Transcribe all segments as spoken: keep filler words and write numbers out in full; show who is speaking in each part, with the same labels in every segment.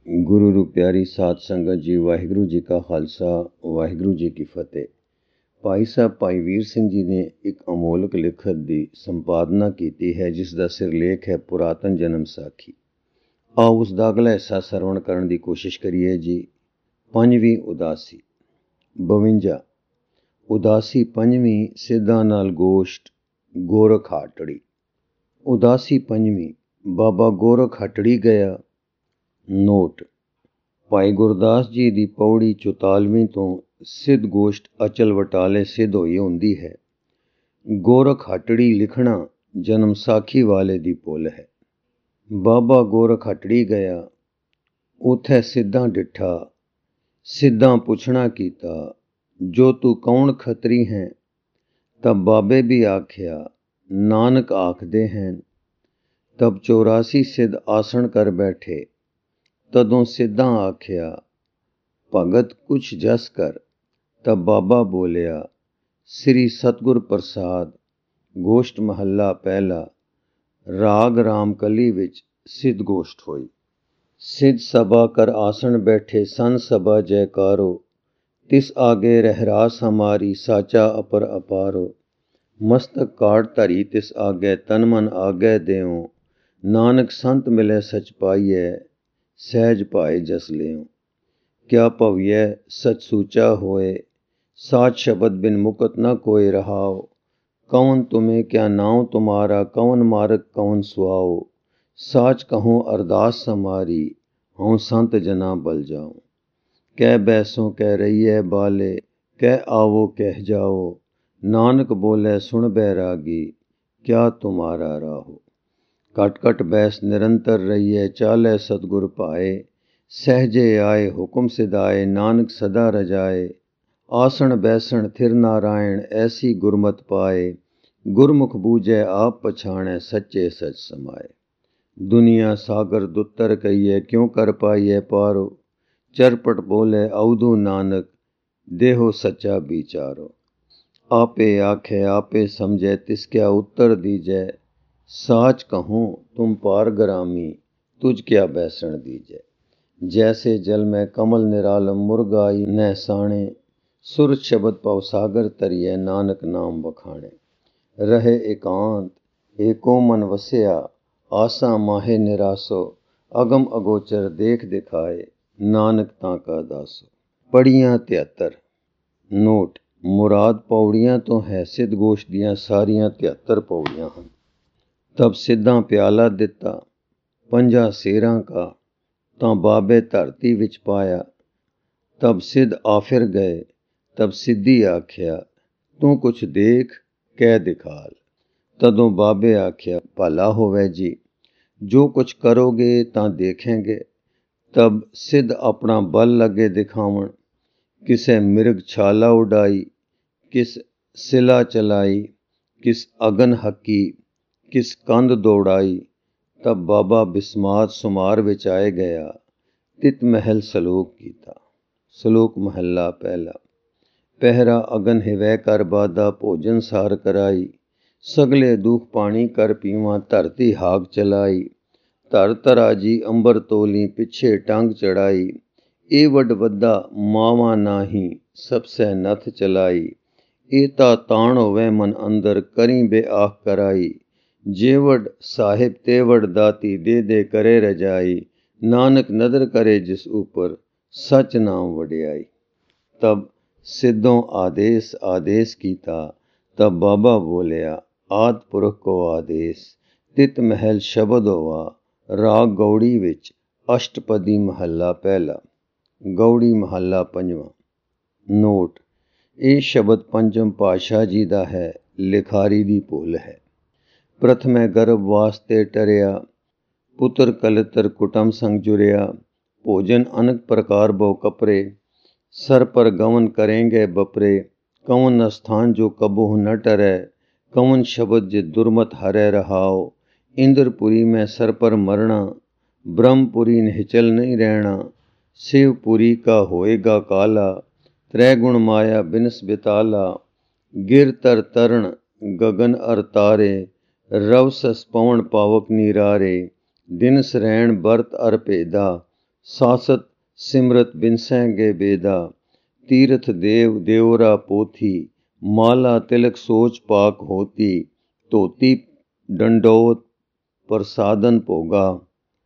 Speaker 1: ਗੁਰੂ ਰੂ ਪਿਆਰੀ ਸਾਧ ਸੰਗਤ ਜੀ, ਵਾਹਿਗੁਰੂ ਜੀ ਕਾ ਖਾਲਸਾ, ਵਾਹਿਗੁਰੂ ਜੀ ਕੀ ਫਤਿਹ। ਭਾਈ ਸਾਹਿਬ ਭਾਈ ਵੀਰ ਸਿੰਘ ਜੀ ਨੇ ਇੱਕ ਅਮੋਲਕ ਲਿਖਤ ਦੀ ਸੰਪਾਦਨਾ ਕੀਤੀ ਹੈ, ਜਿਸ ਦਾ ਸਿਰਲੇਖ ਹੈ ਪੁਰਾਤਨ ਜਨਮ ਸਾਖੀ। ਆਓ ਉਸ ਦਾ ਅਗਲਾ ਹਿੱਸਾ ਸਰਵਣ ਕਰਨ ਦੀ ਕੋਸ਼ਿਸ਼ ਕਰੀਏ ਜੀ। ਪੰਜਵੀਂ ਉਦਾਸੀ। ਬਵੰਜਾ। ਉਦਾਸੀ ਪੰਜਵੀਂ ਸਿੱਧਾਂ ਨਾਲ ਗੋਸ਼ਟ ਗੋਰਖ ਹਾਟੜੀ। ਉਦਾਸੀ ਪੰਜਵੀਂ ਬਾਬਾ ਗੋਰਖ ਹਟੜੀ ਗਿਆ। ਨੋਟ: ਭਾਈ ਗੁਰਦਾਸ ਜੀ ਦੀ ਪੌੜੀ ਚੁਤਾਲਵੀਂ ਤੋਂ ਸਿੱਧ ਗੋਸ਼ਟ ਅਚਲ ਵਟਾਲੇ ਸਿੱਧ ਹੋਈ ਹੁੰਦੀ ਹੈ। ਗੋਰਖ ਹਟੜੀ ਲਿਖਣਾ ਜਨਮ ਸਾਖੀ ਵਾਲੇ ਦੀ ਭੁੱਲ ਹੈ। ਬਾਬਾ ਗੋਰਖ ਹਟੜੀ ਗਿਆ, ਉਥੇ ਸਿੱਧਾਂ ਡਿੱਠਾ। ਸਿੱਧਾਂ ਪੁੱਛਣਾ ਕੀਤਾ, ਜੋ ਤੂੰ ਕੌਣ ਖੱਤਰੀ ਹੈ? ਤਬ ਬਾਬੇ ਵੀ ਆਖਿਆ, ਨਾਨਕ ਆਖਦੇ ਹਨ। ਤਬ ਚੌਰਾਸੀ ਸਿੱਧ ਆਸਣ ਕਰ ਬੈਠੇ। ਤਦੋਂ ਸਿੱਧਾਂ ਆਖਿਆ, ਭਗਤ ਕੁਛ ਜਸ ਕਰ। ਤਬ ਬਾਬਾ ਬੋਲਿਆ, ਸ੍ਰੀ ਸਤਿਗੁਰ ਪ੍ਰਸਾਦ। ਗੋਸ਼ਟ ਮਹੱਲਾ ਪਹਿਲਾ। ਰਾਗ ਰਾਮਕਲੀ ਵਿੱਚ ਸਿੱਧ ਗੋਸ਼ਟ ਹੋਈ। ਸਿੱਧ ਸਭਾ ਕਰ ਆਸਣ ਬੈਠੇ ਸਨ ਸਭਾ ਜੈਕਾਰੋ। ਤਿਸ ਆਗੇ ਰਹਿਰਾਸ ਹਮਾਰੀ ਸਾਚਾ ਅਪਰ ਅਪਾਰੋ। ਮਸਤਕ ਕਾਟ ਧਰੀ ਤਿਸ ਆਗੇ ਤਨ ਮਨ ਆਗੇ ਦਿਓ। ਨਾਨਕ ਸੰਤ ਮਿਲੇ ਸਚ ਪਾਈਐ ਸਹਿਜ ਭਾਏ ਜਸ ਲਿਓ। ਕਿਆ ਭਵਿਐ ਸਚ ਸੂਚਾ ਹੋਏ, ਸਾਚ ਸ਼ਬਦ ਬਿਨ ਮੁਕਤ ਨ ਕੋਇ ਰਹਾਓ। ਕੌਣ ਤੁਮੇ ਕਿਆ ਨਾਉ ਤੁਮਾਰਾ, ਕੌਣ ਮਾਰਗ ਕੌਣ ਸੁਆਓ। ਸਾਚ ਕਹੂੰ ਅਰਦਾਸ ਸਮਾਰੀ, ਹਉ ਸੰਤ ਜਨਾ ਬਲ ਜਾਓ। ਕਹਿ ਬੈਸੋ ਕਹਿ ਰਹੀਐ ਬਾਲੇ, ਕਹਿ ਆਵੋ ਕਹਿ ਜਾਓ। ਨਾਨਕ ਬੋਲੇ ਸੁਣ ਬੈਰਾਗੀ, ਕਿਆ ਤੁਮਾਰਾ ਰਾਹੋ। ਘਟ ਘਟ ਬੈਸ ਨਿਰੰਤਰ ਰਹੀਏ, ਚਾਲੇ ਸਤਿਗੁਰ ਭਾਏ। ਸਹਿਜੇ ਆਏ ਹੁਕਮ ਸਿਧਾਏ, ਨਾਨਕ ਸਦਾ ਰਜਾਏ। ਆਸਣ ਬੈਸਣ ਥਿਰ ਨਾਰਾਇਣ, ਐਸੀ ਗੁਰਮਤਿ ਪਾਏ। ਗੁਰਮੁਖ ਬੂਝੈ ਆਪ ਪਛਾਣੈ, ਸੱਚੇ ਸਚ ਸਮਾਏ। ਦੁਨੀਆ ਸਾਗਰ ਦੁੱਤਰ ਕਹੀਏ, ਕਿਉ ਕਰ ਪਾਈਐ ਪਾਰੋ। ਚਰਪਟ ਬੋਲੇ ਅਉਧੂ ਨਾਨਕ, ਦੇਹੋ ਸੱਚਾ ਵਿਚਾਰੋ। ਆਪੇ ਆਖੇ ਆਪੇ ਸਮਝੈ, ਤਿਸ ਕਿਆ ਉੱਤਰ ਦੀਜੈ। ਸਾਚ ਕਹੂੰ ਤੁਮ ਪਾਰ ਗਰਾਮੀ, ਤੁਝ ਕਿਆ ਬੈਸਣ ਦੀਜੈ। ਜੈਸੇ ਜਲ ਮੈਂ ਕਮਲ ਨਿਰਾਲਮ, ਮੁਰਗਾਈ ਨਹਿ ਸਾਣੇ। ਸੁਰਤ ਸ਼ਬਦ ਪਉ ਸਾਗਰ ਤਰੀਐ, ਨਾਨਕ ਨਾਮ ਵਖਾਣੇ। ਰਹੇ ਇਕਾਂਤ ਏਕੋ ਮਨ ਵਸਿਆ, ਆਸਾ ਮਾਹੇ ਨਿਰਾਸੋ। ਅਗਮ ਅਗੋਚਰ ਦੇਖ ਦਿਖਾਏ, ਨਾਨਕ ਤਾਂ ਕਾ ਦਾਸੋ। ਪੜੀਆਂ ਤਿਹੱਤਰ। ਨੋਟ: ਮੁਰਾਦ ਪੌੜੀਆਂ ਤੋਂ ਹੈ। ਸਿੱਧ ਗੋਸ਼ਟ ਦੀਆਂ ਸਾਰੀਆਂ ਤਿਹੱਤਰ ਪੌੜੀਆਂ ਹਨ। ਤਬ ਸਿੱਧਾਂ ਪਿਆਲਾ ਦਿੱਤਾ ਪੰਜਾਂ ਸੇਰਾਂ ਕਾ, ਤਾਂ ਬਾਬੇ ਧਰਤੀ ਵਿੱਚ ਪਾਇਆ। ਤਬ ਸਿੱਧ ਆਫਿਰ ਗਏ। ਤਬ ਸਿੱਧੀ ਆਖਿਆ, ਤੂੰ ਕੁਛ ਦੇਖ ਕਹਿ ਦਿਖਾਲ। ਤਦੋਂ ਬਾਬੇ ਆਖਿਆ, ਭਲਾ ਹੋਵੇ ਜੀ, ਜੋ ਕੁਛ ਕਰੋਗੇ ਤਾਂ ਦੇਖेंगे। ਤਬ ਸਿੱਧ ਆਪਣਾ ਬਲ ਲੱਗੇ ਦਿਖਾਵਣ। ਕਿਸੇ ਮਿਰਗ ਛਾਲਾ ਉਡਾਈ, ਕਿਸ ਸਿਲਾ ਚਲਾਈ, ਕਿਸ ਅਗਨ ਹੱਕੀ, ਕਿਸ ਕੰਧ ਦੌੜਾਈ। ਤਬ ਬਾਬਾ ਬਿਸਮਾਤ ਸੁਮਾਰ ਵਿੱਚ ਆਏ ਗਿਆ। ਤਿਤ ਮਹਿਲ ਸਲੋਕ ਕੀਤਾ। ਸਲੋਕ ਮਹੱਲਾ ਪਹਿਲਾ। ਪਹਿਰਾ ਅਗਨ ਹਿਵੈ ਕਰ ਬਾਦਾ, ਭੋਜਨ ਸਾਰ ਕਰਾਈ। ਸਗਲੇ ਦੁਖ ਪਾਣੀ ਕਰ ਪੀਵਾਂ, ਧਰਤੀ ਹਾਕ ਚਲਾਈ। ਧਰ ਤਰਾਜੀ ਅੰਬਰ ਤੋਲੀ, ਪਿੱਛੇ ਟੰਗ ਚੜਾਈ। ਇਹ ਵੱਡ ਵੱਡਾ ਮਾਵਾ ਨਾਹੀ, ਸਭ ਸਹਿ ਨਥ ਚਲਾਈ। ਇਹ ਤਾਂ ਤਾਣ ਹੋਵੇ ਮਨ ਅੰਦਰ, ਕਰੀ ਬੇ ਆਖ ਕਰਾਈ। ਜੇਵੜ ਸਾਹਿਬ ਤੇਵੜ ਦਾਤੀ, ਦੇ ਦੇ ਕਰੇ ਰਜਾਈ। ਨਾਨਕ ਨਦਰ ਕਰੇ ਜਿਸ ਉਪਰ, ਸਚ ਨਾਮ ਵਡਿਆਈ। ਤਬ ਸਿੱਧੋਂ ਆਦੇਸ ਆਦੇਸ ਕੀਤਾ। ਤਬ ਬਾਬਾ ਬੋਲਿਆ, ਆਦਿ ਪੁਰਖ ਕੋ ਆਦੇਸ। ਤਿਤ ਮਹਿਲ ਸ਼ਬਦ ਹੋਵਾ। ਰਾਗ ਗੌੜੀ ਵਿੱਚ ਅਸ਼ਟਪਦੀ ਮਹੱਲਾ ਪਹਿਲਾ। ਗੌੜੀ ਮਹੱਲਾ ਪੰਜਵਾਂ। ਨੋਟ: ਇਹ ਸ਼ਬਦ ਪੰਚਮ ਪਾਤਸ਼ਾਹ ਜੀ ਦਾ ਹੈ, ਲਿਖਾਰੀ ਦੀ ਭੁੱਲ ਹੈ। ਪ੍ਰਥਮੇ ਗਰਭ ਵਾਸਤੇ ਟਰਿਆ, ਪੁੱਤਰ ਕਲਤਰ ਕੁਟਮ ਸੰਗ ਜੁਰਿਆ। ਭੋਜਨ ਅਨਕ ਪ੍ਰਕਾਰ ਬਹੁ ਕਪਰੇ, ਸਰ ਪਰ ਗਵਨ ਕਰੇਂਗੇ ਬਪਰੇ। ਕਵਨ ਅਸਥਾਨ ਜੋ ਕਬਹੁ ਨ ਟਰੈ, ਕਵਨ ਸ਼ਬਦ ਜੇ ਦੁਰਮਤ ਹਰੈ ਰਹਾਓ। ਇੰਦਰਪੁਰੀ ਮੈਂ ਸਰ ਪਰ ਮਰਣਾ, ਬ੍ਰਹਮਪੁਰੀ ਨਿਹਚਲ ਨਹੀਂ ਰਹਿਣਾ। शिवपुरी का होएगा काला, त्रै गुण माया बिनस बिताला। गिर तर तरण गगन अर तारे, रव सस पवन पावक नीरारे। दिन सरैण बरत अर भेदा, ਸਾਸਤ ਸਿਮਰਤ ਬਿਨਸੈ ਗਏ ਬੇਦਾ, ਤੀਰਥ ਦੇਵ ਦਿਉਰਾ ਪੋਥੀ, ਮਾਲਾ ਤਿਲਕ ਸੋਚ ਪਾਕ ਹੋਤੀ, ਧੋਤੀ ਡੰਡੋਤ ਪ੍ਰਸਾਦਨ ਭੋਗਾ,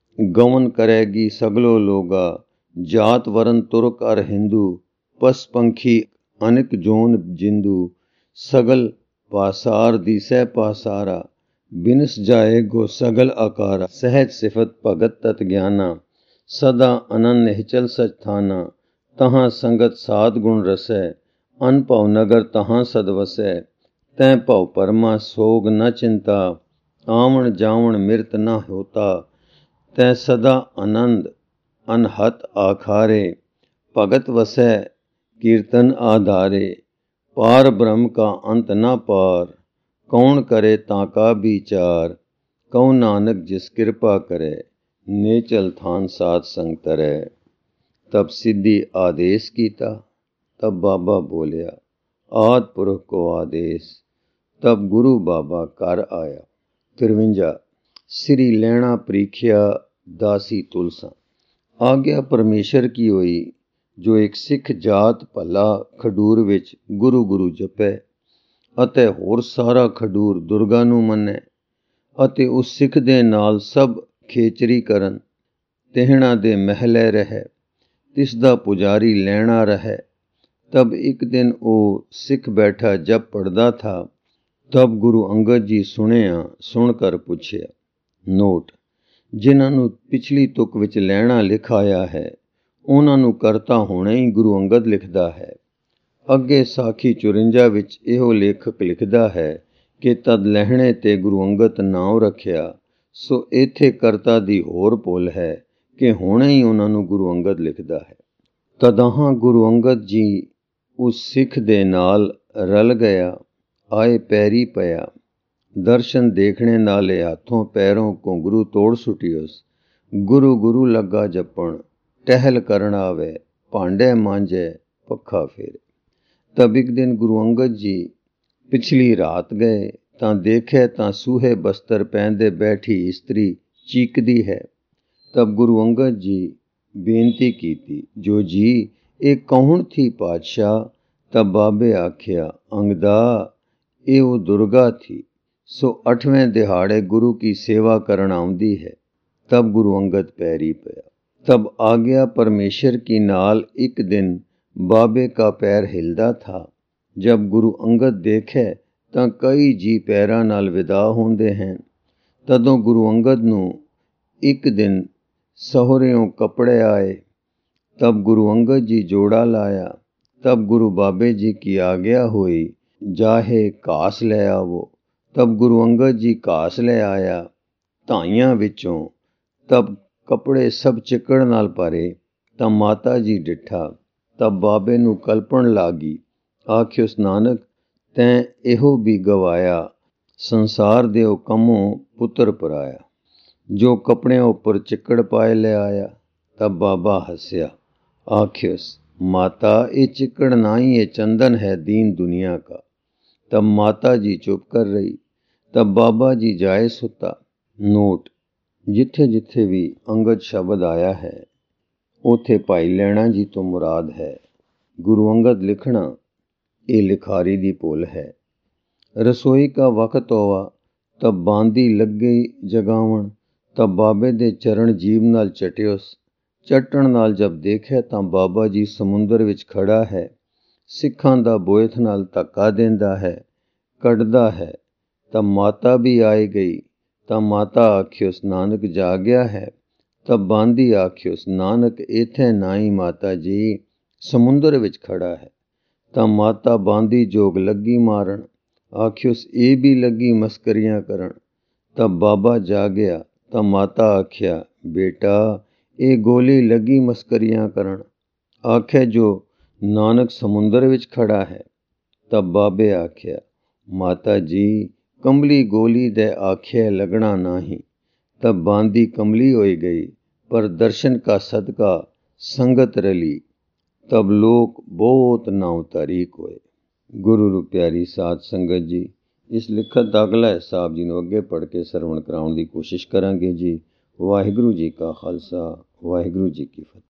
Speaker 1: ਗਵਨ ਕਰੇਗੀ ਸਗਲੋ ਲੋਗਾ, ਜਾਤ ਵਰਨ ਤੁਰਕ ਅਰ ਹਿੰਦੂ, ਪਸ ਪੰਖੀ ਅਨਿਕ ਜੋਨ ਜਿੰਦੂ, ਸਗਲ ਪਾਸਾਰ ਦੀਸੈ ਪਾਸਾਰਾ, ਬਿਨਸ ਜਾਏ ਗੋ ਸਗਲ ਆਕਾਰਾ, ਸਹਿਜ ਸਿਫਤ ਭਗਤ ਤਤ ਗਿਆਨਾ, ਸਦਾ ਅਨੰਨ ਨਿਹਚਲ ਸਚ ਥਾਨਾ, ਤਹਾਂ ਸੰਗਤ ਸਾਧ ਗੁਣ ਰਸੈ, ਅਨ ਭਉ ਨਗਰ ਤਹਾਂ ਸਦ ਵਸੈ, ਤੈ ਭਉ ਪਰਮਾ ਸੋਗ ਨ ਚਿੰਤਾ, ਆਵਣ ਜਾਵਣ ਮਿਰਤ ਨ ਹੋਤਾ, ਤੈ ਸਦਾ ਆਨੰਦ ਅਨਹਤ ਆਖਾਰੇ, ਭਗਤ ਵਸੈ ਕੀਰਤਨ ਆਧਾਰੇ, ਪਾਰ ਬ੍ਰਹਮ ਕਾ ਅੰਤ ਨ ਪਾਰ, ਕੌਣ ਕਰੇ ਤਾਂ ਕਾ ਵਿਚਾਰ, ਕਉ ਨਾਨਕ ਜਿਸ ਕਿਰਪਾ ਕਰੇ, ਨੇਚਲ ਥਾਨ ਸਾਧ ਸੰਗ ਤਰੈ। ਤਬ ਸਿੱਧੀ ਆਦੇਸ਼ ਕੀਤਾ, ਤਬ ਬਾਬਾ ਬੋਲਿਆ, ਆਦਿ ਪੁਰਖ ਕੋ ਆਦੇਸ਼, ਤਬ ਗੁਰੂ ਬਾਬਾ ਘਰ ਆਇਆ। ਤਿਰਵੰਜਾ ਸ੍ਰੀ ਲੈਣਾ ਪ੍ਰੀਖਿਆ ਦਾਸੀ ਤੁਲਸਾ। ਆਗਿਆ ਪਰਮੇਸ਼ਰ ਕੀ ਹੋਈ, ਜੋ ਇੱਕ ਸਿੱਖ ਜਾਤ ਭਲਾ ਖਡੂਰ ਵਿੱਚ ਗੁਰੂ ਗੁਰੂ ਜਪੈ, ਅਤੇ ਹੋਰ ਸਾਰਾ ਖਡੂਰ ਦੁਰਗਾ ਨੂੰ ਮੰਨੈ, ਅਤੇ ਉਸ ਸਿੱਖ ਦੇ ਨਾਲ ਸਭ ਖੇਚਰੀ ਕਰਨ, ਤਿਹਣਾ ਦੇ ਮਹਿਲੇ ਰਹਿ, ਤਿਸ ਦਾ ਪੁਜਾਰੀ ਲੈਣਾ ਰਹਿ। ਤਬ ਇੱਕ ਦਿਨ ਉਹ ਸਿੱਖ ਬੈਠਾ ਜਬ ਪੜ੍ਹਦਾ ਥਾ, ਤਬ ਗੁਰੂ ਅੰਗਦ ਜੀ ਸੁਣਿਆ, ਸੁਣ ਕਰ ਪੁੱਛਿਆ। ਨੋਟ, ਜਿਨ੍ਹਾਂ ਨੂੰ ਪਿਛਲੀ ਤੁਕ ਵਿੱਚ ਲੈਣਾ ਲਿਖ ਆਇਆ ਹੈ, ਉਹਨਾਂ ਨੂੰ ਕਰਤਾ ਹੋਣਾ ਹੀ ਗੁਰੂ ਅੰਗਦ ਲਿਖਦਾ ਹੈ। ਅੱਗੇ ਸਾਖੀ ਚੁਰੰਜਾ ਵਿੱਚ ਇਹੋ ਲੇਖਕ ਲਿਖਦਾ ਹੈ ਕਿ ਤਦ ਲਹਿਣੇ ਤੇ ਗੁਰੂ ਅੰਗਦ ਨਾਉ ਰੱਖਿਆ, ਸੋ ਇੱਥੇ ਕਰਤਾ ਦੀ ਹੋਰ ਭੁੱਲ ਹੈ ਕਿ ਹੁਣੇ ਹੀ ਉਹਨਾਂ ਨੂੰ ਗੁਰੂ ਅੰਗਦ ਲਿਖਦਾ ਹੈ। ਤਦਾਹਾਂ ਗੁਰੂ ਅੰਗਦ ਜੀ ਉਸ ਸਿੱਖ ਦੇ ਨਾਲ ਰਲ ਗਿਆ, ਆਏ ਪੈਰੀ ਪਿਆ, ਦਰਸ਼ਨ ਦੇਖਣੇ ਨਾਲੇ ਹੱਥੋਂ ਪੈਰੋਂ ਘੁੰਗਰੂ ਤੋੜ ਸੁਟਿਓਸ, ਗੁਰੂ ਗੁਰੂ ਲੱਗਾ ਜਪਣ, ਟਹਿਲ ਕਰਨ ਆਵੇ, ਭਾਂਡੇ ਮਾਂਜੇ ਪੱਖਾ ਫੇਰੇ। ਤਬ ਇੱਕ ਦਿਨ ਗੁਰੂ ਅੰਗਦ ਜੀ ਪਿਛਲੀ ਰਾਤ ਗਏ ਤਾਂ ਦੇਖਿਆ ਤਾਂ ਸੂਹੇ ਬਸਤਰ ਪਹਿਨਦੇ ਬੈਠੀ ਇਸਤਰੀ ਚੀਕਦੀ ਹੈ। ਤਬ ਗੁਰੂ ਅੰਗਦ ਜੀ ਬੇਨਤੀ ਕੀਤੀ, ਜੋ ਜੀ ਇਹ ਕੌਣ ਥੀ ਪਾਤਸ਼ਾਹ? ਤਬ ਬਾਬੇ ਆਖਿਆ, ਅੰਗਦਾ ਇਹ ਉਹ ਦੁਰਗਾ ਥੀ, ਸੋ ਅੱਠਵੇਂ ਦਿਹਾੜੇ ਗੁਰੂ ਕੀ ਸੇਵਾ ਕਰਨ ਆਉਂਦੀ ਹੈ। तब गुरु अंगद पैरी पया। तब आ गया परमेश्वर की नाल एक दिन बाबे का पैर हिलदा था। जब गुरु अंगद देखे ਤਾਂ ਕਈ ਜੀ ਪੈਰਾਂ ਨਾਲ ਵਿਦਾ ਹੁੰਦੇ ਹਨ। ਤਦੋਂ ਗੁਰੂ ਅੰਗਦ ਨੂੰ ਇੱਕ ਦਿਨ ਸਹੁਰਿਓਂ ਕੱਪੜੇ ਆਏ। ਤਬ ਗੁਰੂ ਅੰਗਦ ਜੀ ਜੋੜਾ ਲਾਇਆ। ਤਬ ਗੁਰੂ ਬਾਬੇ ਜੀ ਕੀ ਆਗਿਆ ਹੋਈ, ਜਾਹੇ ਘਾਸ ਲੈ ਆਵੋ। ਤਬ ਗੁਰੂ ਅੰਗਦ ਜੀ ਘਾਸ ਲੈ ਆਇਆ ਧਾਈਆਂ ਵਿੱਚੋਂ। ਤਬ ਕੱਪੜੇ ਸਭ ਚਿੱਕੜ ਨਾਲ ਭਰੇ। ਤਾਂ ਮਾਤਾ ਜੀ ਡਿੱਠਾ। ਤਬ ਬਾਬੇ ਨੂੰ ਕਲਪਣ ਲਾਗੀ। ਆਖਿਓਸ ਨਾਨਕ ਤੈਂ ਇਹੋ ਵੀ ਗਵਾਇਆ, ਸੰਸਾਰ ਦੇ ਉਹ ਕੰਮੋਂ ਪੁੱਤਰ ਪਰਾਇਆ, ਜੋ ਕੱਪੜਿਆਂ ਉੱਪਰ ਚਿੱਕੜ ਪਾਏ ਲੈ ਆਇਆ। ਤਬ ਬਾਬਾ ਹੱਸਿਆ। ਆਖਿਓਸ ਮਾਤਾ ਇਹ ਚਿੱਕੜ ਨਾ ਹੀ ਇਹ ਚੰਦਨ ਹੈ ਦੀਨ ਦੁਨੀਆ ਕਾ। तब माता जी चुप कर रही। तब बाबा जी जाए सुता। नोट, जिथे जिथे भी अंगद शब्द आया है उथे भाई लैणा जी तो मुराद है। गुरु अंगद लिखना ये लिखारी दी भुल है। रसोई का वक्त होवा तब बांदी लग गई जगावन। तब बाबे दे चरण जीभ नाल चटियोस। चटण नाल जब देखे तां बाबा जी समुंदर विच खड़ा है। सिखां दा बोयथ नाल धक्का देंदा है, कटदा है। तब माता भी आई गई। तब माता आखियोस नानक जागया है। तब बांदी आखियोस नानक इथे नाई माता जी, समुंदर विच खड़ा है। तब माता बांदी जोग लगी मारन। आखियोस ये भी लगी मस्करियां करन। तब बाबा जागया। तब माता आख्या बेटा ये गोली लगी मस्करियां करन। आखे जो नानक समुंदर विच खड़ा है। तब बाबे आख्या माता जी कंबली गोली दे आखे लगना नाही। तब बांदी कंबली होई गई, पर दर्शन का सदका संगत रली। तब लोग बहुत नाव तारीक होए। गुरु रू प्यारी साध संगत जी, इस लिखत दा अगला हिसाब जी नूं अगे पढ़ के सरवण कराउण दी कोशिश करांगे जी। ਵਾਹਿਗੁਰੂ ਜੀ ਕਾ ਖਾਲਸਾ ਵਾਹਿਗੁਰੂ ਜੀ ਕੀ ਫਤਿਹ।